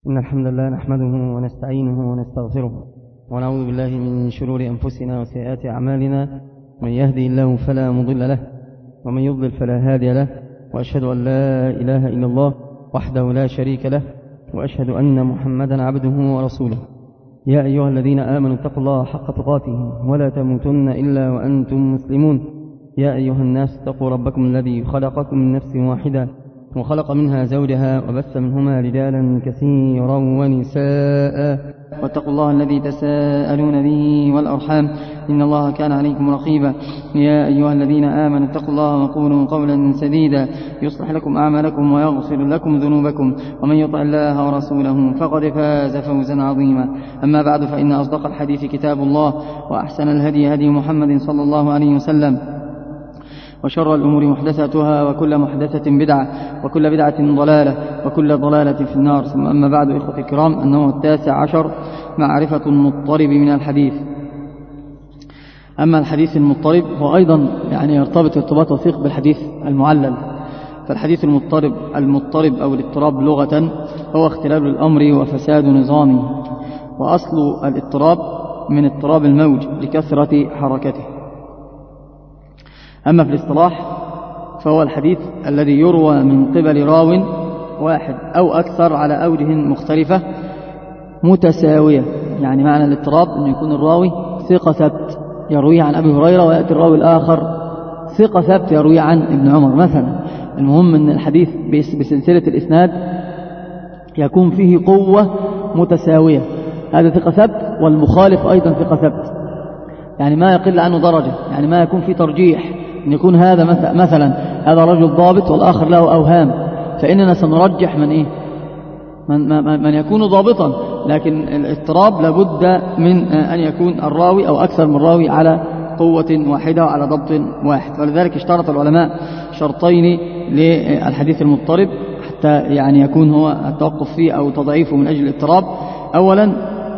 إن الحمد لله نحمده ونستعينه ونستغفره ونعوذ بالله من شرور أنفسنا وسيئات أعمالنا. من يهدي الله فلا مضل له ومن يضلل فلا هادي له، وأشهد أن لا إله إلا الله وحده لا شريك له، وأشهد أن محمدا عبده ورسوله. يا أيها الذين آمنوا اتقوا الله حق تقاته ولا تموتن إلا وأنتم مسلمون. يا أيها الناس اتقوا ربكم الذي خلقكم من نفس واحدة وخلق منها زوجها وبث منهما رجالا كثيرا ونساء، واتقوا الله الذي تساءلون به والأرحام إن الله كان عليكم رقيبا. يا أيها الذين آمنوا اتقوا الله وقولوا قولا سديدا يصلح لكم أعمالكم ويغفر لكم ذنوبكم، ومن يطع الله ورسوله فقد فاز فوزا عظيما. أما بعد، فإن أصدق الحديث كتاب الله، وأحسن الهدي هدي محمد صلى الله عليه وسلم، وشر الأمور محدثاتها، وكل محدثة بدعة، وكل بدعة ضلالة، وكل ضلالة في النار. ثم أما بعد، إخوة الكرام، النوع 19 معرفة المضطرب من الحديث. أما الحديث المضطرب هو أيضا يرتبط ارتباط وثيق بالحديث المعلل. فالحديث المضطرب أو الاضطراب لغة هو اختلال الأمر وفساد نظامه، وأصل الاضطراب من اضطراب الموج لكثرة حركته. أما في الاصطلاح فهو الحديث الذي يروى من قبل راو واحد أو أكثر على أوجه مختلفة متساوية. يعني معنى الاضطراب أن يكون الراوي ثقة ثبت يرويه عن أبي هريرة، ويأتي الراوي الآخر ثقة ثبت يرويه عن ابن عمر مثلا. المهم أن الحديث بسلسلة الإسناد يكون فيه قوة متساوية، هذا ثقة ثبت والمخالف أيضا ثقة ثبت، يعني ما يقل عنه درجة، يعني ما يكون فيه ترجيح أن يكون هذا مثلا هذا رجل ضابط والآخر له أوهام، فإننا سنرجح من يكون ضابطا. لكن الاضطراب لابد من أن يكون الراوي أو أكثر من راوي على قوة واحدة وعلى ضبط واحد. ولذلك اشترط العلماء شرطين للحديث المضطرب حتى يكون هو التوقف فيه أو تضعيفه من أجل الاضطراب. أولا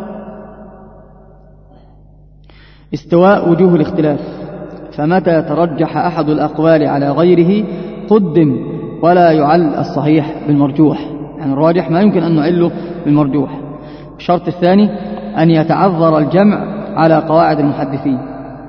استواء وجوه الاختلاف، فمتى ترجح أحد الأقوال على غيره قدم، ولا يعل الصحيح بالمرجوح، يعني الراجح ما يمكن أن نعله بالمرجوح. الشرط الثاني أن يتعذر الجمع على قواعد المحدثين.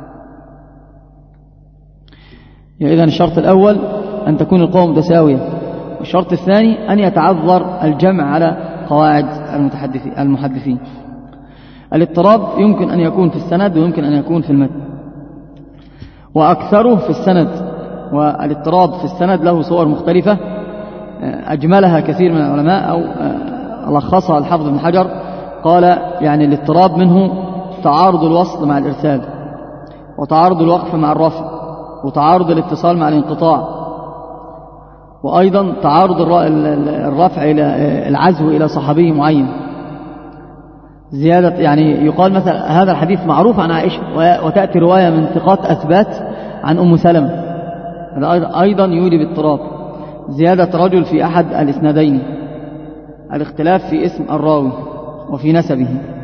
إذن الشرط الأول أن تكون القوة متساوية، والشرط الثاني أن يتعذر الجمع على قواعد المحدثين. الاضطراب يمكن أن يكون في السند ويمكن أن يكون في المتن، وأكثره في السند. والاضطراب في السند له صور مختلفة أجملها كثير من العلماء أو لخصها الحافظ ابن حجر، قال الاضطراب منه تعارض الوصل مع الإرسال، وتعارض الوقف مع الرفع، وتعارض الاتصال مع الانقطاع، وأيضا تعارض الرفع إلى العزو إلى صحابي معين. زيادة يقال مثلا هذا الحديث معروف عن عائشة، وتأتي رواية من ثقات أثبات عن أم سلمة، هذا أيضا يوجب اضطراب. زيادة رجل في أحد الإسنادين، الاختلاف في اسم الراوي وفي نسبه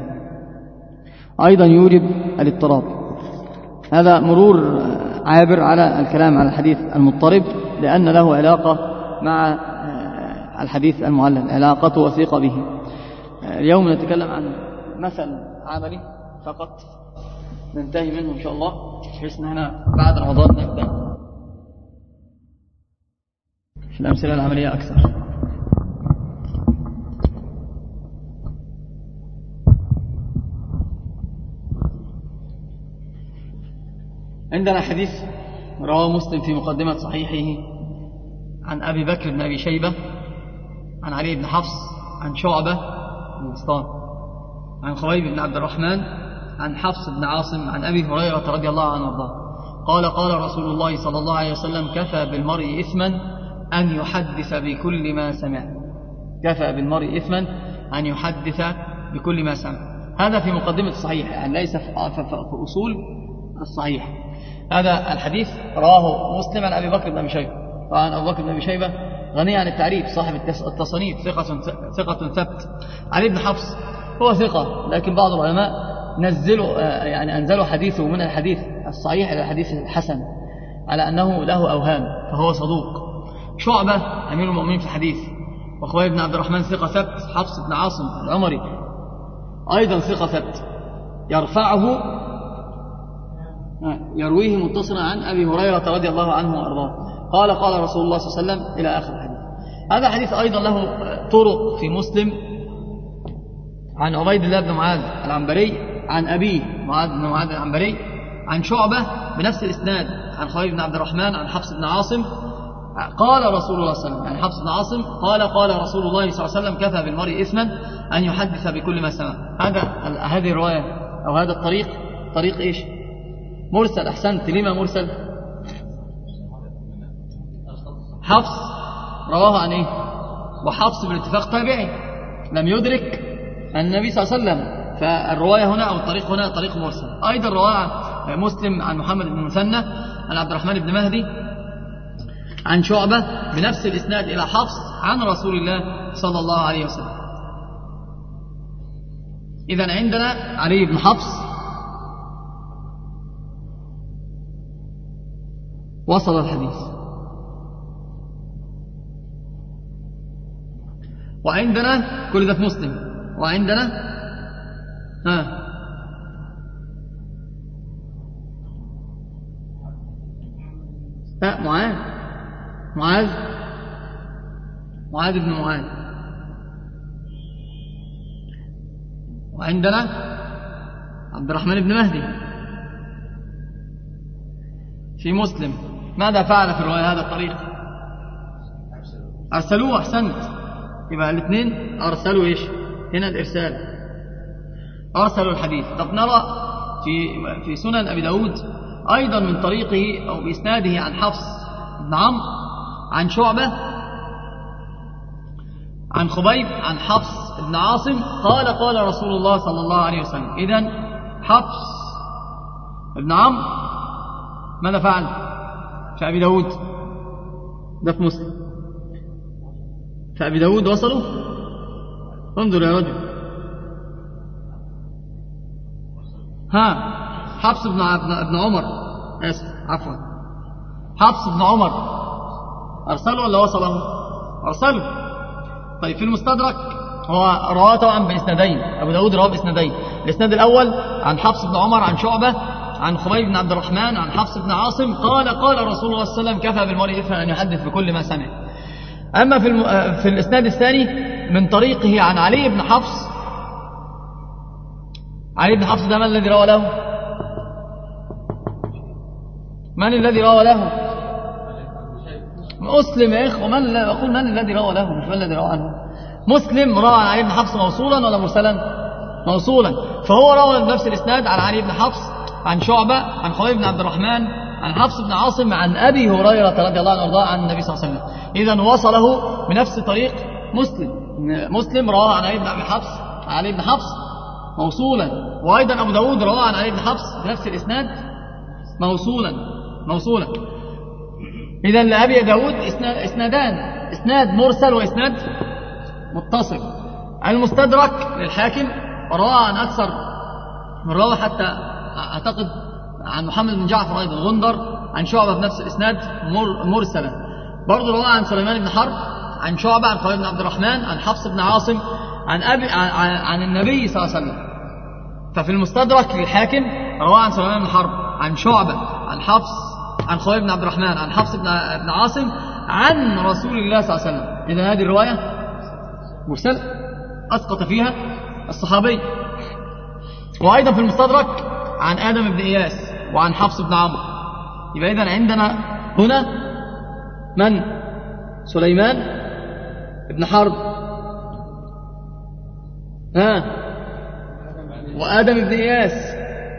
أيضا يوجب الاضطراب. هذا مرور عابر على الكلام على الحديث المضطرب، لأن له علاقة مع الحديث المعلل، علاقته وثيقة به. اليوم نتكلم عن مثل عملي فقط ننتهي منه إن شاء الله، بحيث أن احنا بعد رمضان نبدأ في الأمثلة العملية أكثر. عندنا حديث رواه مسلم في مقدمة صحيحه عن أبي بكر بن أبي شيبة عن علي بن حفص عن شعبة بن بسطام عن خبيب بن عبد الرحمن عن حفص بن عاصم عن أبي هريرة رضي الله عنه وارضاه قال قال رسول الله صلى الله عليه وسلم: كفى بالمرء إثما أن يحدث بكل ما سمع. كفى بالمرء إثما أن يحدث بكل ما سمع. هذا في مقدمة الصحيح، ليس في أصول الصحيح. هذا الحديث رواه مسلم عن أبي بكر بن أبي شيبة. طبعا أبو بكر بن أبي شيبة غني عن التعريف، صاحب التصانيف، ثقة ثبت. علي بن حفص هو ثقة، لكن بعض العلماء أنزلوا حديثه من الحديث الصحيح إلى الحديث الحسن على أنه له أوهام، فهو صدوق. شعبة أمير المؤمنين في الحديث وخبيب بن عبد الرحمن ثقة ثبت. حفص بن عاصم العمري أيضا ثقة ثبت، يرفعه يرويه متصلا عن أبي هريرة رضي الله عنه وأرضاه قال قال رسول الله صلى الله عليه وسلم إلى آخر الحديث. هذا حديث أيضا له طرق في مسلم عن عبيد الله بن معاذ العنبري عن أبيه معاذ بن معاذ العنبري عن شعبة بنفس الإسناد عن خبيب بن عبد الرحمن عن حفص بن عاصم قال رسول الله صلى الله عليه وسلم، يعني حفص بن عاصم قال قال رسول الله صلى الله عليه وسلم كفى بالمرء إثما أن يحدث بكل ما سمع. هذه الرواية أو هذا الطريق طريق إيش؟ مرسل. أحسنت. لما مرسل؟ حفص رواه عن إيه؟ وحفص بالاتفاق تابعي لم يدرك النبي صلى الله عليه وسلم، فالرواية هنا أو الطريق هنا طريق مرسل. أيضا رواه مسلم عن محمد بن المثنى عن عبد الرحمن بن مهدي عن شعبة بنفس الإسناد إلى حفص عن رسول الله صلى الله عليه وسلم. إذن عندنا علي بن حفص وصل الحديث، وعندنا كل ده في مسلم، وعندنا معاذ بن معاذ، وعندنا عبد الرحمن بن مهدي في مسلم. ماذا فعل في الرواية هذا الطريق؟ أرسلوه. أحسنت. يبقى الاثنين أرسلوا إيش؟ هنا الإرسال، أرسلوا الحديث. طب نرى في سنن أبي داود أيضا من طريقه أو بإسناده عن حفص بن عمرو عن شعبة عن خبيب عن حفص بن عاصم قال قال رسول الله صلى الله عليه وسلم. إذن حفص بن عمرو ماذا فعل في أبي داود؟ ده في مسلم. في أبي داود وصلوا. انظر يا رجل. حفص بن عمر، آسف عفوا، حفص بن عمر أرسلوا ولا وصلوا؟ أرسلوا. طيب في المستدرك هو رواه طبعا بإسنادين، أبو داود رواه بإسنادين. الإسناد الأول عن حفص بن عمر عن شعبة عن خبيب بن عبد الرحمن عن حفص بن عاصم قال قال رسول الله صلى الله عليه وسلم كفى بالمرء إثما أن يحدث بكل ما سمع. أما في الإسناد الثاني من طريقه عن علي بن حفص. علي بن حفص ده من الذي روى له؟ من الذي روى له؟ مسلم يا إخوة. أقول من الذي روى له مش من الذي روى عنه. مسلم روى عن علي بن حفص موصولا ولا مرسلا؟ موصولا. فهو روى بنفس الإسناد عن علي بن حفص عن شعبة عن خبيب بن عبد الرحمن عن حفص بن عاصم عن أبي هريرة رضي الله عنه وارضاه عن النبي صلى الله عليه وسلم. إذن وصله بنفس طريق مسلم رواه عن علي بن حفص موصولا، وأيضا أبو داود رواه عن علي بن حفص بنفس الإسناد موصولا. إذن لأبي داود إسنادان، إسناد مرسل وإسناد متصل. المستدرك للحاكم رواه عن أكثر من رواه، حتى أعتقد عن محمد بن جعفر أيضا غندر عن شعبة بنفس الإسناد مرسلا. برضو رواه عن سليمان بن حرب عن شعبة عن خبيب بن عبد الرحمن عن حفص بن عاصم عن النبي صلى الله عليه وسلم. ففي المستدرك للحاكم رواه عن سليمان بن حرب عن شعبة عن حفص عن خبيب بن عبد الرحمن عن حفص بن عاصم عن رسول الله صلى الله عليه وسلم. إذا هذه الرواية مرسلة أسقط فيها الصحابي. وأيضا في المستدرك عن آدم بن إياس وعن حفص بن عمرو. يبقى إذن عندنا هنا من؟ سليمان بن حرب وآدم بن إياس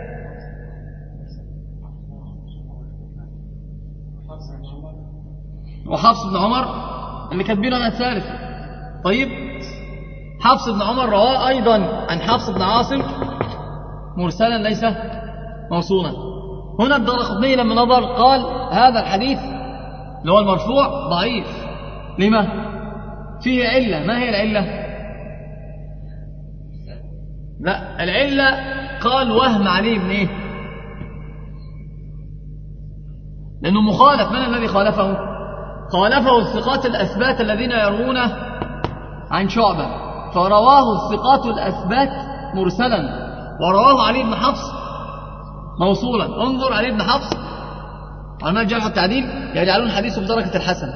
وحفص بن عمر اللي كاتبين عن الثالث. طيب حفص بن عمر رواه أيضا عن حفص بن عاصم مرسلا ليس موصولا. هنا الدارقطني لما نظر قال هذا الحديث اللي هو المرفوع ضعيف. لما؟ فيه علة. ما هي العلة؟ لا، العلة قال وهم عليه بن ايه؟ لأنه مخالف. من الذي خالفه؟ خالفه الثقات الأثبات الذين يروون عن شعبة فرواه الثقات الأثبات مرسلا، ورواه علي بن حفص موصولا. انظر علي بن حفص علماء الجرح والتعديل يجعلون حديثه بدرجة الحسن،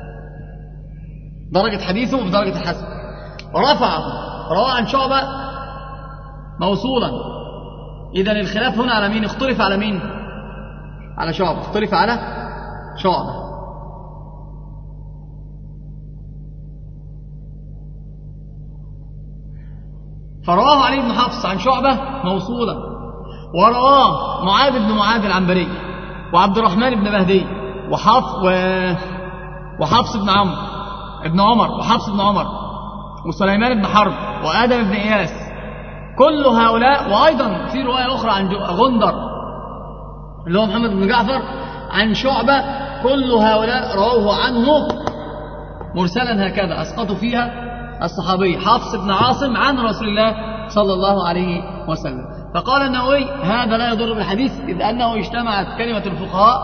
درجة حديثه بدرجة الحسن، ورفعه رواه عن شعبة موصولا. إذن الخلاف هنا على مين؟ اختلف على مين؟ على شعبة، اختلف على شعبة. فرواه علي بن حفص عن شعبة موصولا، ورواه معاذ بن معاذ العنبري وعبد الرحمن بن مهدي وحفص بن عمر وحفص بن عمر وسليمان بن حرب وآدم بن إياس، كل هؤلاء. وأيضا في رواية أخرى عن غندر اللي هو محمد بن جعفر عن شعبة، كل هؤلاء رواه عنه مرسلا هكذا، أسقطوا فيها الصحابي حفص بن عاصم عن رسول الله صلى الله عليه وسلم. فقال النووي هذا لا يضر بالحديث، إذ أنه اجتمعت كلمة الفقهاء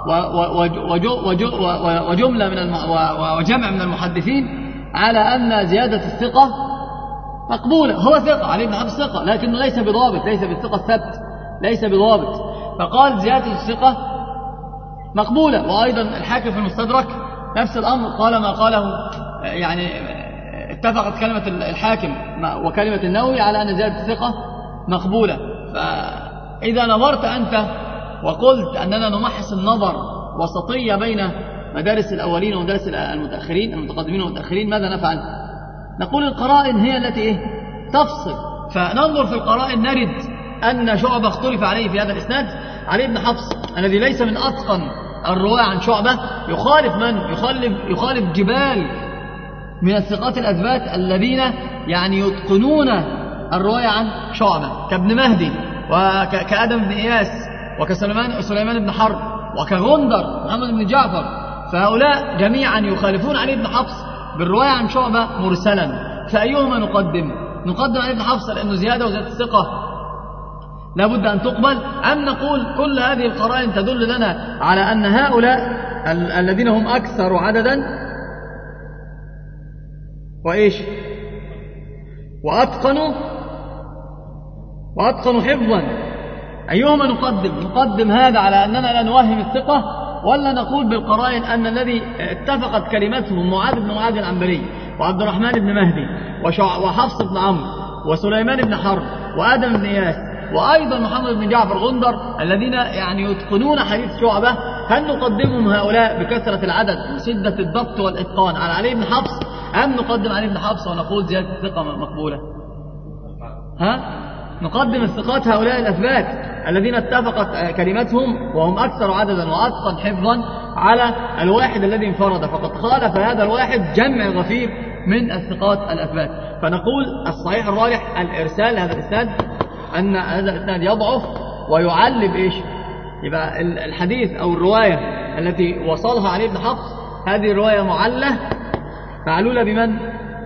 وجملة وجمع من المحدثين على أن زيادة الثقة مقبولة. هو ثقة، علي بن حفص ثقة، لكنه ليس بضابط، ليس بالثقة الثبت، ليس بضابط، فقال زيادة الثقة مقبولة. وأيضا الحاكم في المستدرك نفس الأمر، قال ما قاله، يعني اتفقت كلمة الحاكم وكلمة النووي على أن زيادة الثقة مقبولة. فإذا نظرت أنت وقلت أننا نمحص النظر وسطية بين مدارس الأولين ومدارس المتأخرين، المتقدمين والمتأخرين، ماذا نفعل؟ نقول القرائن هي التي تفصل. فننظر في القرائن نرد أن شعبة اختلف عليه في هذا الإسناد. علي بن حفص الذي ليس من أتقن الرواة عن شعبة يخالف من؟ يخالف جبال من الثقات الأثبات الذين يعني يتقنون الرواية عن شعبة، كابن مهدي وكآدم بن إياس وكسليمان بن حرب وكغندر محمد بن جعفر. فهؤلاء جميعا يخالفون علي بن حفص بالرواية عن شعبة مرسلا. فأيهما نقدم؟ نقدم علي بن حفص لأنه زيادة، وزيادة الثقة لا بد أن تقبل، أم نقول كل هذه القرائن تدل لنا على أن هؤلاء الذين هم أكثر عددا وإيش وأتقنوا حفظا، أيهما نقدم؟ نقدم هذا على أننا لا نوهم الثقة، ولا نقول بالقرائن أن الذي اتفقت كلمتهم معاذ بن معاذ العنبري وعبد الرحمن بن مهدي وحفص بن عمرو وسليمان بن حرب وآدم بن إياس وأيضا محمد بن جعفر غندر الذين يعني يتقنون حديث شعبة، هل نقدمهم هؤلاء بكثرة العدد وشدة الضبط والإتقان على علي بن حفص، أم نقدم علي بن حفص ونقول زيادة الثقة مقبولة؟ نقدم الثقات هؤلاء الأثبات الذين اتفقت كلمتهم وهم أكثر عددا وأتقن حفظا على الواحد الذي انفرد، فقد خالف هذا الواحد جمع غفير من الثقات الأثبات. فنقول الصحيح الراجح الإرسال هذا الإسناد، أن هذا الإسناد يضعف ويعلب إيش؟ يبقى الحديث أو الرواية التي وصلها علي بن حفص هذه الرواية معلولة بمن؟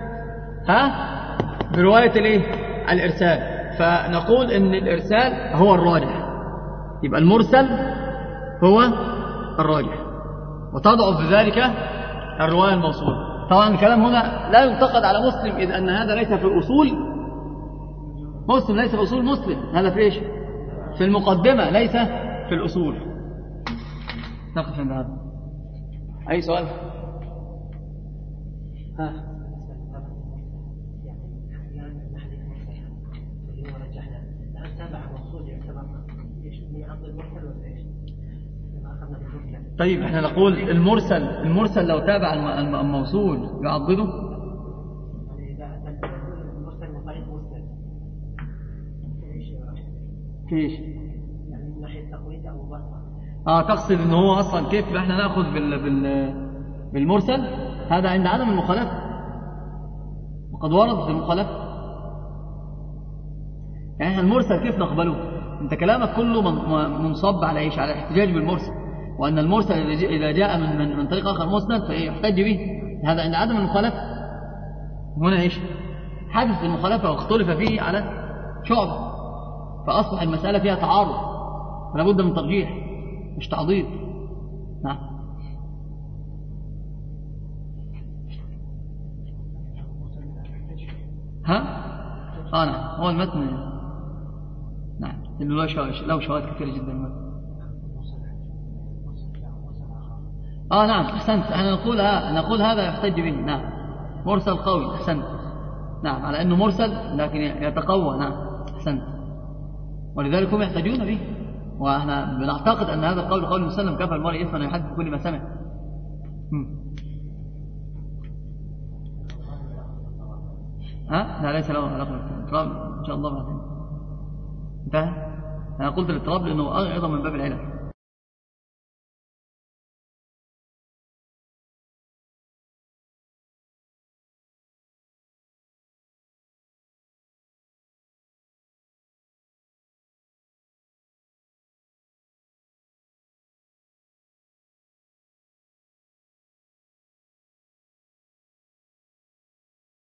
برواية الإيه؟ الإرسال. فنقول إن الإرسال هو الراجح، يبقى المرسل هو الراجح، وتضعف بذلك الرواية الموصولة. طبعا الكلام هنا لا ينتقد على مسلم، إذ أن هذا ليس في الأصول مسلم، ليس في أصول مسلم، هذا في إيش؟ في المقدمة، ليس في الأصول. نقف عند هذا. أي سؤال؟ طيب احنا نقول المرسل لو تابع الموصول يعضده. كيف يعني من ناحيه تقويت او بسط؟ تقصد ان هو اصلا كيف احنا ناخذ بالمرسل؟ هذا عند عدم المخالفه، وقد ورد في المخالفه. يعني احنا المرسل كيف نقبله؟ انت كلامك كله منصب على ايش؟ على الاحتجاج بالمرسل، وان المرسل اذا جاء من طريق اخر مسند فيحتج به. هذا عند عدم المخالفه. هنا ايش؟ حدث المخالفه واختلف فيه على شعبة، فأصبح المسألة فيها تعارض، فلا بد من ترجيح مش تعضيد. نعم. نعم هو المتن نعم له شواهد كثيرة جدا المتن. نعم أحسنت، احنا نقول هذا يحتج به. نعم مرسل قوي. أحسنت. نعم على أنه مرسل لكن يتقوى. نعم أحسنت. ولذلك هم يحتجون به، وإحنا بنعتقد أن هذا القول قول مسلم كفى المرء إثما يحدث كل ما سمع. لا ليس له علاقة بالاضطراب إن شاء الله بعدين. انتهى. أنا قلت الاضطراب لأنه أيضا من باب العلم.